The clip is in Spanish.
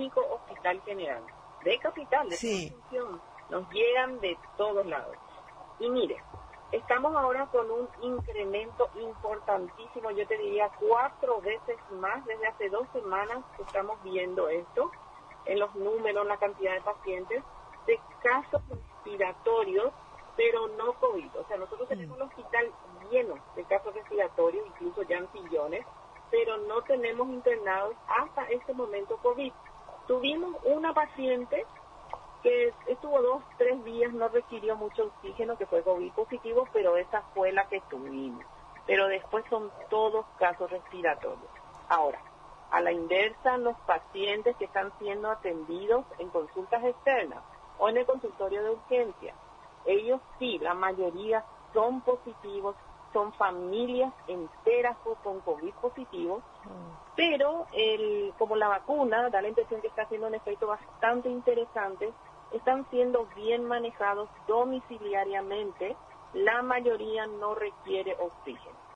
único hospital general de Capital, de Sí. Constitución. Nos llegan de todos lados. Y mire, estamos ahora con un incremento importantísimo, yo te diría 4 veces más, desde hace 2 semanas estamos viendo esto, en los números, en la cantidad de pacientes, de casos respiratorios, pero no COVID. O sea, nosotros tenemos el hospital lleno de casos respiratorios, incluso ya en sillones, pero no tenemos internados hasta este momento COVID. Tuvimos una paciente que estuvo 2-3 días, no requirió mucho oxígeno, que fue COVID positivo, pero esa fue la que tuvimos. Pero después son todos casos respiratorios. Ahora, a la inversa, los pacientes que están siendo atendidos en consultas externas o en el consultorio de urgencia, ellos sí, la mayoría son positivos, son familias enteras con COVID positivos, pero como la vacuna da la impresión que está haciendo un efecto bastante interesante, están siendo bien manejados domiciliariamente, la mayoría no requiere oxígeno.